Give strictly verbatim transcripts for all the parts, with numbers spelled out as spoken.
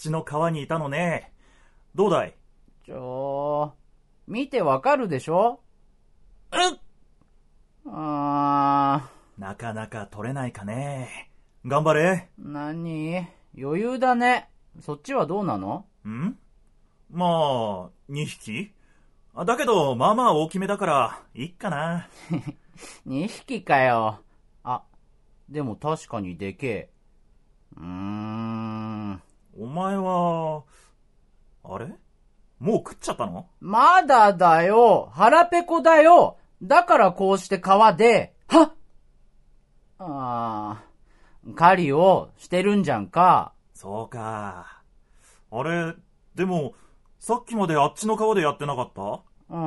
ちの川にいたのね。どうだい？ ちょー、見てわかるでしょ？ うっあー。なかなか取れないかね。頑張れ。 なに？余裕だね。そっちはどうなの？ ん？まあ、にひき？だけど、まあまあ大きめだから、いっかな。 にひきかよ。あ、でも確かにでけえ。うーん。 お前は、あれ？もう食っちゃったの？ まだだよ。腹ペコだよ。だからこうして川で、はっあー、狩りをしてるんじゃんか。 そうか。あれ、でも、さっきまであっちの川でやってなかった？ うん、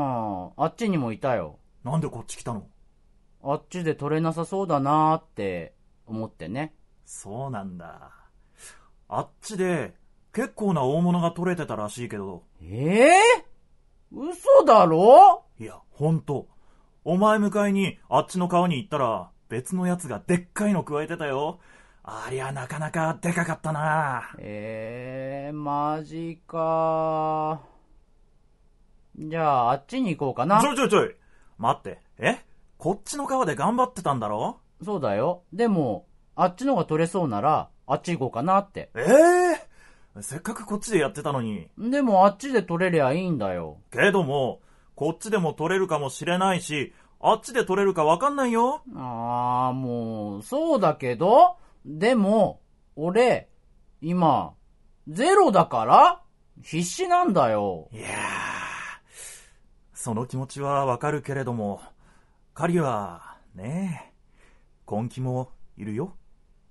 あっちにもいたよ。 なんでこっち来たの？ あっちで取れなさそうだなーって思ってね。 そうなんだ。あっちで結構な大物が取れてたらしいけど。 ええー、嘘だろ？ いや、ほんと。お前迎えにあっちの川に行ったら別のやつがでっかいの加えてたよ。ありゃなかなかでかかったな。 ええー、マジかー。じゃああっちに行こうかな。 ちょいちょいちょい。待って。え？こっちの川で頑張ってたんだろ？ そうだよ。でも、あっちのが取れそうなら、あっち行こうかなって。 ええー、せっかくこっちでやってたのに。 でもあっちで取れりゃいいんだよ。 けども、こっちでも取れるかもしれないし、あっちで取れるかわかんないよ。 ああ、もう、そうだけど、でも、俺、今、ゼロだから必死なんだよ。 いやー、その気持ちはわかるけれども、狩りは、ねえ、根気もいるよ。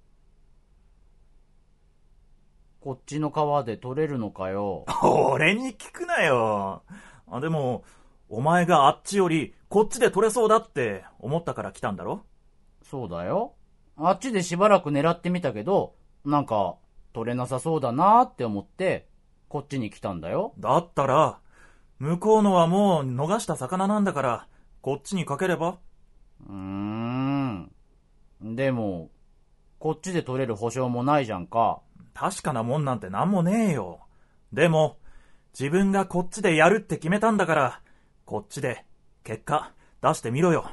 こっちの川で取れるのかよ。 俺に聞くなよ。あ、でも、お前があっちよりこっちで取れそうだって思ったから来たんだろ？ そうだよ。あっちでしばらく狙ってみたけど、なんか、取れなさそうだなって思って、こっちに来たんだよ。 だったら、向こうのはもう逃した魚なんだから、こっちにかければ？ うーん。でも、こっちで取れる保証もないじゃんか。 確かなもんなんてなんもねえよ。でも、自分がこっちでやるって決めたんだから、こっちで結果出してみろよ。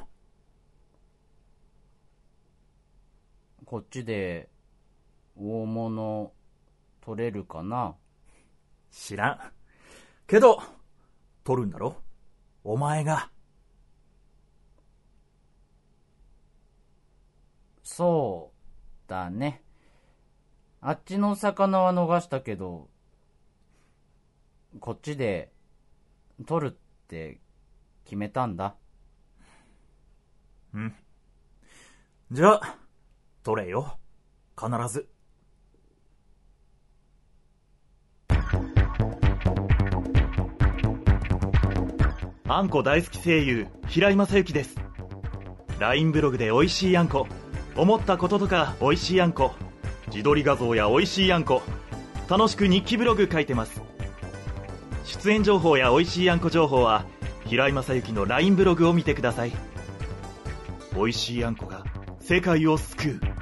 こっちで大物取れるかな？ 知らん。けど、取るんだろ？お前が。 そうだね。あっちの魚は逃したけど、こっちで取るって決めたんだ。 うん。じゃあ、取れよ。必ず。あんこ大好き声優、平井正幸です。ライン ブログで美味しいあんこ、思ったこととか美味しいあんこ、自撮り画像や美味しいあんこ、楽しく日記ブログ書いてます。出演情報や美味しいあんこ情報は、平井正幸の ライン ブログを見てください。美味しいあんこが世界を救う。